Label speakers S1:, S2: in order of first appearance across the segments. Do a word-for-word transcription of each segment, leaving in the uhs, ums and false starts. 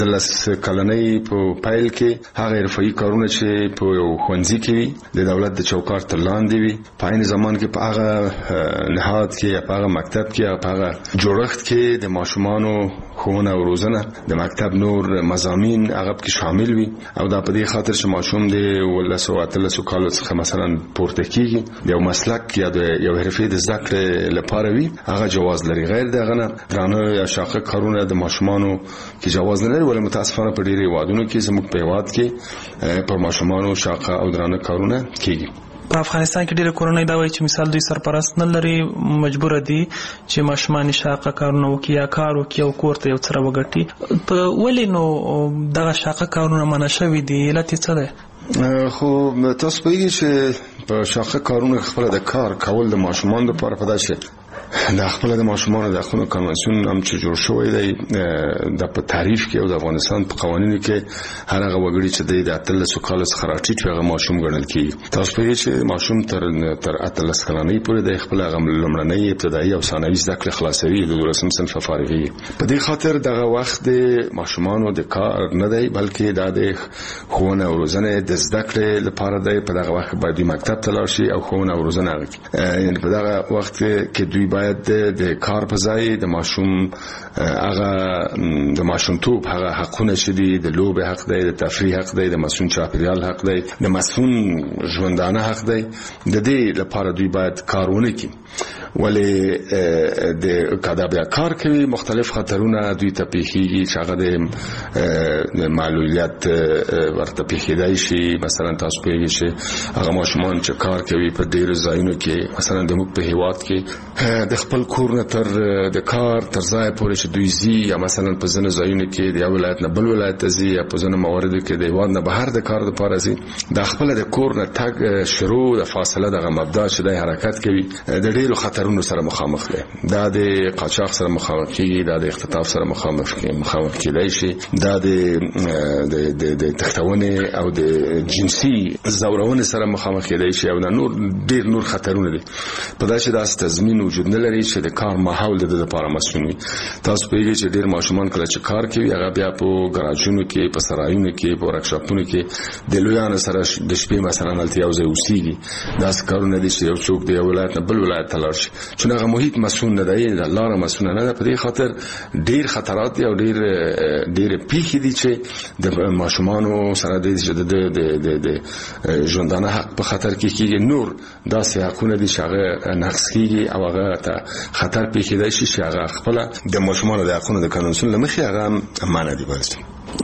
S1: لس کلنۍ په پیل کې هغه حرفوي کارونه چې په یو ښوونځي کې وي د دولت د چوکاټ تر لاندې وي، په عین زمان کې په هغه نهاد کې په هغه مکتب کې په هغه جوړښت کې د ماشومانو ښوونه او روزنه د مکتب نور مضامین هغه کې شامل وي، او دا په دې خاطر چې ماشوم د ولسو اتلسو کالو څخه مثلا پورته کیږي د یو مسلک یا د یو حرفې د زده کړې لپاره وي، هغه جواز لري. غیر دغه نه درانه یا شاقه کارونه د ماشومانو کې جواز نه لري، ولې متاسفانه په ډېری هیوادونو کې زموږ په هیواد کې پر ماشومانو شاقه او درانه کارونه کیږي.
S2: په افغانستان کې ډېر کورنۍ دا وایي چې مثال دوی سرپرست نه لري، مجبور دي چې ماشومان شاقه کارونه وکړي یا کار وکړي او کور ته یو څه راوګټي. په ولې نو دغه شاقه کارونه منع شوي دي؟ علت یې څه دی؟
S1: خو تاسو پوهیږئ چې په شاقه کارونه خپله د کار کول د ماشومانو لپاره په داسې د خپل د ماشومانو د حقوقو کنوانسیون هم چې جوړ شوی دی د په تعریف کې او د افغانستان په قوانینو کې هر هغه وګړي چې د اتلسو کالو څخه راټیټ وي هغه ماشوم ګڼل کېږي. تاسو پوهیږئ چې ماشوم تر تر اتلس کلنۍ پورې د خپل هغه لومړنۍ ابتدایي او ثانوي زده کړې خلاصوي، د دولسم صنف فارغي. په دې خاطر دغه وخت د ماشومانو د کار نه دی، بلکې دا د ښوونه او روزنې د زده کړې لپاره دی. په دغه وخت باید دوی مکتب ته لاړ شي او ښوونه او روزنه وکړي. یعنې په دغه وخت کې دوی باید د کار په ځای د ماشوم هغه د ماشومتوب هغه حقونه چې دي، د لوبې حق دی، د تفریح حق دی، د مسؤون چاپیریال حق دی، د مسؤون ژوندانه حق دی، د دې لپاره دوی باید کار ونه کړي. ولې د کدا بیا کار کوي مختلف خطرونه دوی ته پیښیږي چې هغه د معلولیت ورته پیښیدای شي. مثلا تاسو پوهیږئ چې هغه ماشومان چې کار کوي په ډیرو ځایونو کې، مثلا د موږ په هیواد کې د خپل کور نه تر د کار تر ځای پورې چې دوی ځي، یا مثلا په ځینو ځایونو کې د یو ولایت نه بل ولایت ته ځي، یا په ځینو مواردو کې د هیواد نه بهر د کار لپاره ځي. د خپل د کور نه تګ شروع د فاصله دغه مبدا چې د حرکت کوي د ډیرو خطرونو سره مخامخ دی. دا د قاچاق سره مخامخ کیږي، دا د اختطاف سره مخامخ مخامخ کیدای شي، دا د د د تختونې او د جنسي زورونې سره مخامخ کیدای شي، او دا نور ډیر نور خطرونه دي. په داسې داس تضمین وجود نه لري چې د کار ماحول د لپاره مسؤل وي. تاسو پوهیږئ چې ډیر ماشومان کله چې کار کوي هغه بیا په ګراجونو کې، په سرایونو کې، په ورکشاپونو کې د لویانو سره د شپې مثلا هلته یو ځای اوسېږي. داسې کارونه دي چې یو څوک د یو ولایت نه بل ولایت ته لاړ شي، چې هغه محیط مسؤل نه دی، د لاره مسؤل نه ده. په دې خاطر ډیر خطرات دي او ډیر ډیر پیښې دي چې د ماشومانو سره د د د د ژوندانه حق په خطر کې کېږي. نور داسې حقونه دي چې هغه نقض کېږي او هغه ته خطر پیښیدای شي چې هغه خپل د ماشومانو د حقونو د قانون له مخې هغه معنی دی. بس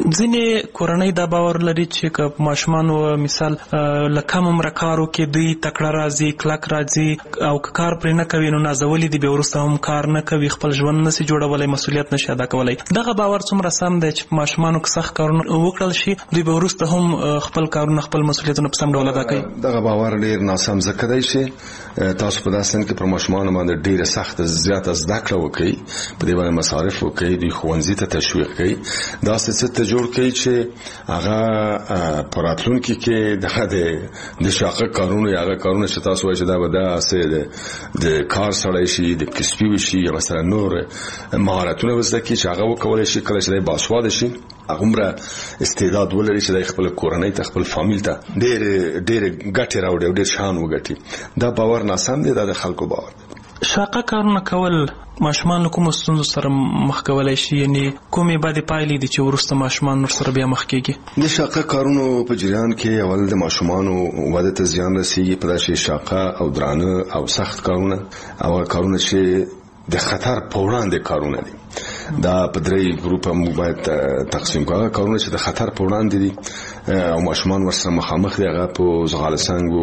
S2: ځینې کورنۍ دا باور لري چې که ماشومان مثال له کم عمره کار وکړي دوی تکړه راځي، کلک راځي، او که کار پرې نه کوي نو نازولي دي، بیا وروسته هم کار نه کوي، خپل ژوند نشي جوړولی، مسؤلیت نشي ادا کولی. دغه باور څومره سم دی چې ماشومانو که سخت کارونه وکړل شي دوی به وروسته هم خپل کارونه خپل مسؤلیتونه په سم ډول ادا کوي؟
S1: دغه باور ډېر ناسم ځکه دی چې تاسو په داسې کې پر ماشومانو باندې ډېره سخته زیاته زده کړه وکړئ، په دې باندې مصارف وکړئ، دوی ښوونځي ته تشویق کړئ، داسې څه ته جوړ کړئ چې هغه په راتلونکي کې دغه د شاقه کارونو یا هغه کارونه چې تاسو وایئ چې دا به داسې د کار سړی شي، د کسبي وشي، یا مثلا نور مهارتونه به زده کړي چې هغه وکولی شي کله چې دی باسواده شي، هغومره استعداد ولري چې د خپل کورنۍ ته خپل فامیل ته ډېر ډېر ګټې راوړي او ډېر شان وګټي. دا باور ناسم دی، دا د خلکو باور دی.
S2: شاقه کارونه کول ماشومان له کومو ستونزو سره مخ کولی شي؟ یعنې کومې بدې پایلې دي چې وروسته ماشومان ورسره بیا مخ کېږي؟
S1: د شاقه کارونو په جریان کې اول د ماشومانو وده ته زیان رسېږي. په داسې شاقه او درانه او سخت کارونه او کارونه چې د خطر په وړاندې کارونه دي، دا په درې ګروپه موږ باید تقسیم کړو. هغه کارونه چې د خطر په وړاندې دي او ماشومان ورسره مخامخ دي، هغه په زغال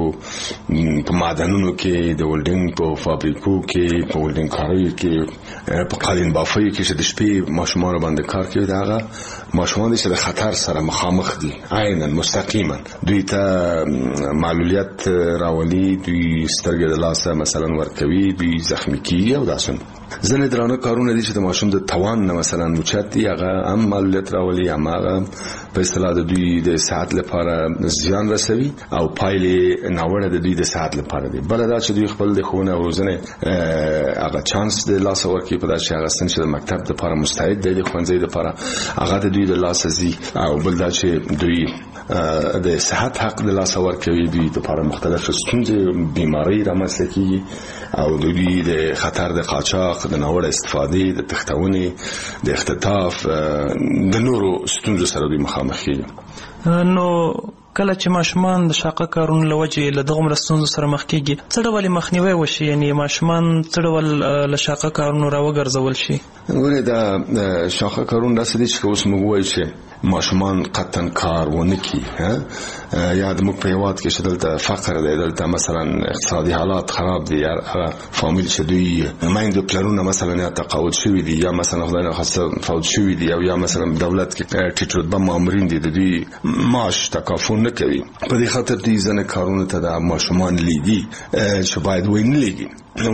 S1: سنګو، په معدنونو کې، د ولډینګ په فابریکو کې، په ولډینګ کاریو کې، په قالین بافیو کې چې د شپې ماشومان باندې کار کوي. دا هغه ماشومان دي چې د خطر سره مخامخ دي، عیناً مستقیما دوی ته معلولیت راولي، دوی سترګې د لاسه مثلا ورکوي، دوی زخمی کیږي او داسې. ځینې درانه کارونه دي چې د ماشوم د توان نه مثلا اوچت دي، هغه هم معلولیت راولي، هم هغه په اصطلاح د دوی د صحت لپاره زیان رسوي او پایلې ناوړه د دوی د صحت لپاره دي. بل دا چې دوی خپل د ښوونې او روزنې هغه چانس د لاس ورکړي په داسې هغه سن چې د مکتب لپاره مستعد دی، د ښوونځي لپاره هغه د دوی د لاس ځي. او بل دا چې دوی د صحت حق د لاس ورکوي، دوی لپاره مختلف ستونزې بیماری رامنځته کیږي او دوی د خطر د قاچاق، د ناوړه استفادې، د تښتونې، د اختطاف، د نورو ستونزو سره دوی مخامخ کیږي.
S2: نو کله چې ماشومان د شاقه کارونو له وجې له دغومره ستونزو سره مخ کیږي، څه ډول مخنیوی وشي؟ یعنی ماشومان څه ډول له شاقه کارونو راوګرځول شي؟
S1: ګوره دا شاقه کارونه داسې دي چې اوس موږ وایو چې ماشومان قطعا کار ونه کړي، یا د موږ په هېواد کې چې دلته فقر دی، دلته مثلا اقتصادي حالات خراب دي، یا هغه فامیل چې دوی میندو پلرونه مثلا یا تقاعد شوي دي یا مثلا خدای نخواسته فوت شوي دي، او یا مثلا دولت کې ټیټ رتبه مامورین دي، د دوی معاش تکافل نه کوي. په دې خاطر دوی ځنې کارونه ته د ماشومان لیږي چې باید وی نه لیږي،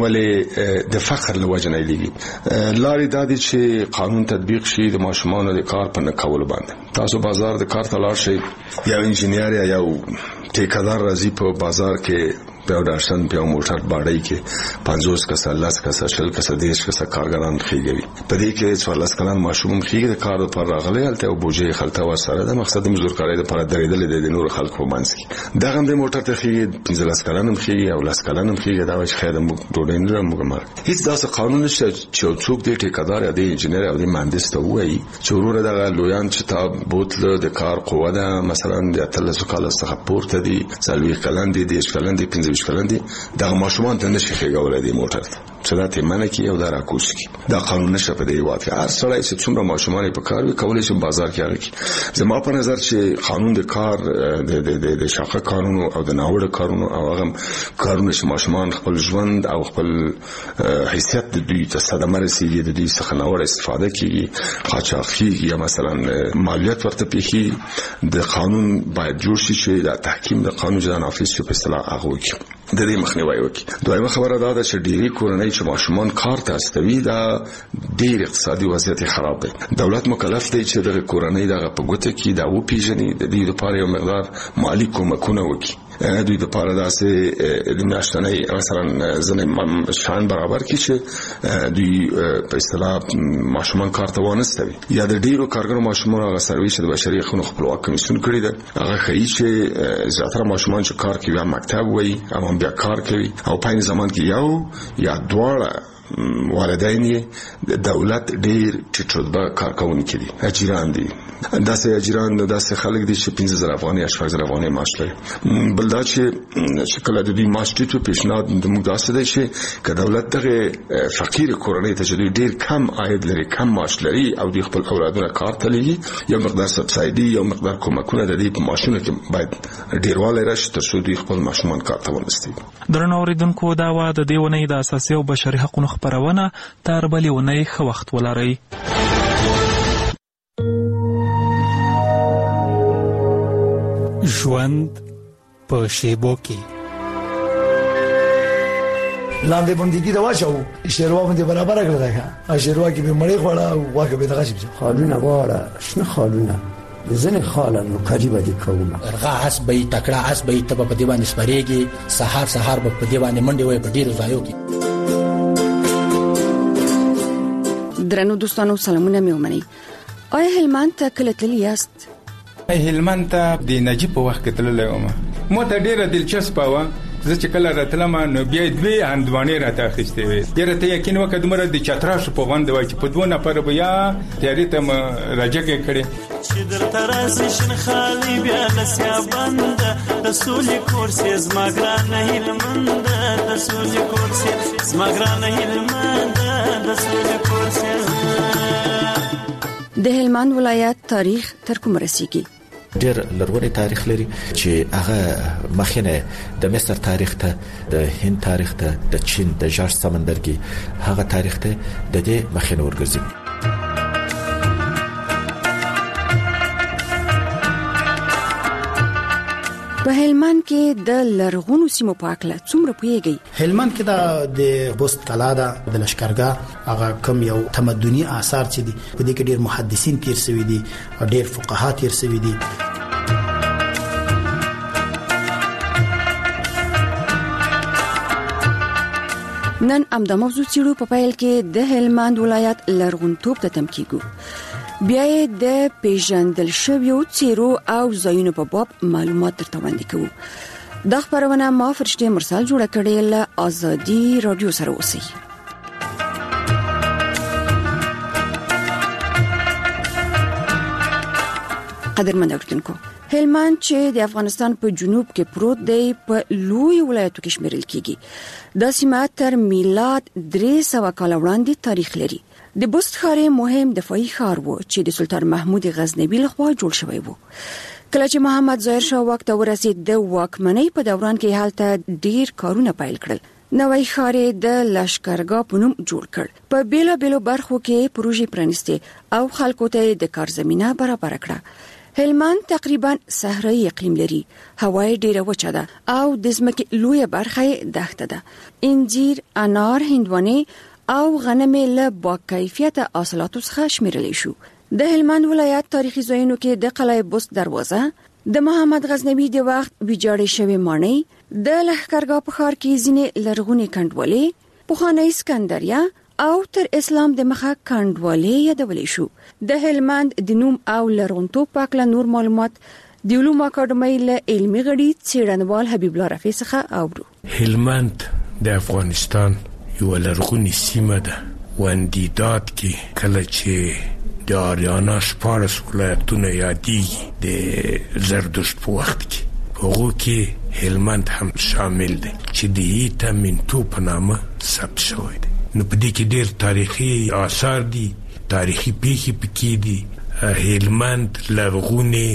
S1: ولې د فقر له وجې نه لیږي. لارې دا دي چې قانون تطبیق شي د ماشومانو د کار په نه کولو باندې. تاسو بازار د کار ته لاړ شئ، یو انجینیر یا یو ټیکدار راځي په بازار کې په یو ډاشن په یو موټر باډۍ کې پنځوس کسه، لس کسه، شل کسه، دېرش کسه کارګران خېږي. په دې کې څوارلس کلن ماشوم خېږي د کار لپاره راغلی، هلته یو بوجۍ خلطه ورسره ده، مقصد د مزدور کارۍ لپاره درېدلی دی د نورو خلکو په منځ کې. دغه هم د موټر ته خېږي، پنځلس کلن هم خېږي او لس کلن هم خېږي. دا وایي چې خیر موږ ډوډۍ نه لرو، موږ مرګ. هېڅ داسې قانون نشته چې یو څوک د ټیکدار یا د انجینر یا د مهندس ته ووایي چې وروره دغه لویان چې تا بوتله د کار قوه ده مثلا د اتلسو کالو څخه پورته دي، څلوېښت کلن دي، دېرش کلن دي، پنځه ویشت کلن دي، دغه ماشومان ته نشي خېږولی دی موټر ته چې دا ته منع کړي او دا راکوز کړي. دا قانون نشته په دې هېواد کې. هر سړی چې څومره ماشومان یې په کار وي کولی شي بازار کې هغه کړي. زما په نظر چې قانون د کار د شاقه کارونو او د ناوړه کارونو او هغه کارونه چې ماشومان خپل ژوند او خپل حیثیت د دوی ته صدمه رسېږي، د دوی څخه ناوړه استفاده کېږي، قاچاق کېږي یا مثلا مالیات ورته پېښي، د قانون باید جوړ شي چې د تحکیم د قانون جدا نافذ شي په اصطلاح هغه وکړي، د دې مخنیوی وکړي. دویمه خبره دا ده چې ډېری کورنۍ چې ماشومان کار ته استوي دا ډېر اقتصادي وضعیت خراب دی. دولت مکلف دی چې دغه کورنۍ دغه په ګوته کې دا وپېژني، د دې لپاره یو مقدار مالي کومکونه وکړي، دوی لپاره داسې د میاشتنۍ مثلا ځینې شیان برابر کړي چې دوی په اصطلاح ماشومان کار ته وانستوي. یا د ډېرو کارګرو ماشومان هغه سروي چې د بشري حقونو خپلواک کمیسیون کړی ده هغه ښیي چې زیاتره ماشومان چې کار کوي یا مکتب وایي او بیا کار کوي او په این زمان کې یو یا دواړه والدین یې د دولت ډېر ټیټ رتبه کارکوونکي دي، اجیران دي. داسې اجیران داسې خلک دي چې پنځه زره افغانۍ یا شپږ زره افغانۍ معاش لري. بل دا چې کله د دوی معاش ټیټ وي پیشنهاد زموږ داسې دی چې که دولت دغه فقیر کورنۍ ته چې دوی ډېر کم عاید لري، کم معاش لري او دوی خپل اولادونه کار ته لیږي، یو مقدار سبسایډي، یو مقدار کومکونه د دې په معاشونو کې باید ډېروالی راشي تر څو دوی خپل ماشومان کار ته ونستوي.
S2: درنو اورېدونکو، دا وه د دې اونۍ د اساسي او بشري حقونو خپرونه. تر بلې اونۍ ښه وخت ولرئ.
S3: ژوند په شیبو کې
S4: لاندې باندې دا واچو شیروا باندې برابر کړل دا شیروا کې به مړې خوړه او واګه به دغه شي
S5: خالونه واړه شنه خالونه ځنه خاله نو قریبه دي کومه
S6: ارغه اس به تکړه اس به ته په دی باندې سپریږي، سحر سحر به په دی باندې منډي وي په ډیرو ځایو کې.
S7: درنو دوستانو سلامونه مې ومنئ. آیا هلمند ته کله تللی یاست؟
S8: هلمند ته د نجیب په وخت کې تللی وم. مو ته ډیره دلچسپه وه. زه چې کله راتلم نو بیا دوی هندوانې راته اخیستې وې. ډېره ته یقین وکړه دومره د چتراشو په غونډه وای چې په دوه نفره به یا تیارې ته م راجګې کړې
S9: چې درته راسي شین خالي بیا لسیا بند د سولې کورسې زما ګرانه هلمند د سولې کورسې زما ګرانه هلمند د سولې کورسې.
S7: د هلمند ولایت تاریخ تر کوم رسیږي؟
S6: ډېر لرغونی تاریخ لري چې هغه مخینه د مصر تاریخ ته، د هند تاریخ ته، د چین د ژړ سمندرګي هغه تاریخ ته د دې مخینه ورګرځي.
S7: په هلمند کې د لرغونو سیمو په اړه څومره پوهیږئ؟
S10: هلمند کې د بست کلا ده، د لشکرګاه هغه کم یو تمدني آثار چې دي په دې کې ډېر محدثین تیر شوي دي او ډېر فقها تیر شوي دي.
S7: نن امدا موضوع چیرو په پیل کې د هلمند ولایت لرغونتوب ته تم کیږو، بیا د پیژندل شویو چیرو او ځایونو په باب معلومات درته وړاندې کوو. دا خبرونه ما فرشته مرسل جوړه کړې له ازادي رادیو سره اوسئ. قدرمن اوریدونکو، هلمند چې د افغانستان په جنوب کې پروت دی په لوی ولایتو کې شمیرل کیږي. دا سیمه تر میلاد درې سوه کال وړاندې تاریخ لري. د بست ښار مهم دفاعي ښار و چې د سلطان محمود غزنوي لخوا جوړ شوی و. کله چې محمد ظاهر شاه واک ته ورسید، د واکمنۍ په دوران کې هلته ډیر کارونه پیل کړل. نوی ښار د لشکرګاه په نوم جوړ کړ. په بیلو بیلو برخو کې پروژې پرانیستې او خلکو ته د کار زمينه برابر کړه. هلمند تقریبا صحرایي اقلیم لري، هوا ډیره وچه ده او د ځمکې لویه برخه دښته ده. انجیر، انار، هندوانه او غنم له با کیفیت حاصلاتو څخه شمیرل شو. د هلمند ولایت تاریخي ځایونو کې د قلعه بست دروازه، د محمد غزنوي د وخت ویجاړې شوی ماڼۍ، د لښکرګاه په ښار کې ځینې لرغونې کنډوالې، پخوانی اسکندریه او تر اسلام د مخه کنډوالې یادولې شو. د هلمند د نوم او لرغونتوب په اړه نور معلومات د علومو اکاډمۍ له علمي غړي څېړنوال حبیب الله رفیع څخه اورو.
S11: هلمند د افغانستان یو لرغونی سیمه ده. وندیداد کې کله چې د آریانا شپاړس ولایتونه یادېږي د زردشت په وخت کې، په هغو کې هلمند هم شامل دی چې د هیته منتو په نامه ثبت شوی دی. نو په دې کې ډېر تاریخي آثار دي، تاریخي پیښې پکې دي. هلمند لرغونې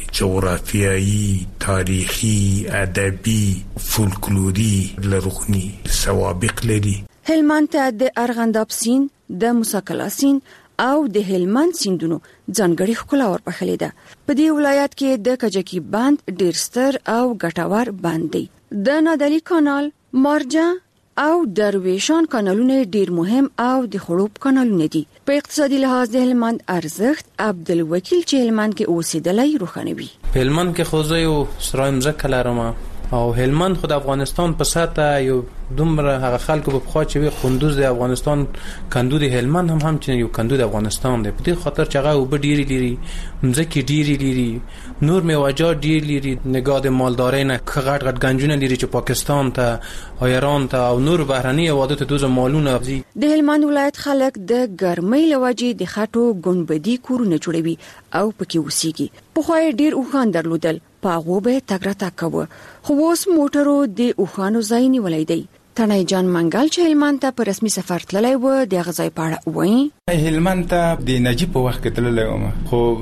S11: جغرافیایي، تاریخي، ادبي، فولکلوري لرغوني سوابق لري.
S7: هلمند ته د ارغنداب سیند، د موسی کلا سیند او د هلمند سیندونو ځانګړي ښکلا ورپخلې ده. په دې ولایت کې د کجکی بند ډېر ستر او ګټور بند دی. د نادعلي کانال، مارجه او درویشان کانالونه ډیر مهم او د خړوب کانالونه دي. په اقتصادي لحاظ د هلمند ارزښت عبدالوکیل چې هلمند کې اوسېدلی روښانوي.
S12: په هلمند کې خو زه یو سرایم ځکه لرم او هلمند خو د افغانستان په ساته یو دومره هغه خلکو په خوا چې وي قندوز د افغانستان، کندو د هلمند هم هم چې یو کندو د افغانستان دی. په دې خاطر چې هغه وب ډیری لري، مځکې ډیری لري، نور میوه‌جات ډیر لري، نگاه د مالدارۍ نه غټ غټ گنجونه لري چې پاکستان ته او ایران ته او نور بهرني هیوادو ته دوزه مالونه ځي.
S7: د هلمند ولایت خلک د ګرمۍ لوجې د خټو ګنبدي کورونه جوړوي او پکې اوسېږي. په خو ډیر اوخان درلودل، پاغو به تګ راتګ کوه، خو اوس موټرو د اوخانو ځای نیولی دی. تنای جان منګل چې هلمند ته په رسمي سفر تللی و، د هغه ځای په اړه وایي.
S8: هلمند ته د نجیب په وخت کې تللی وم، خو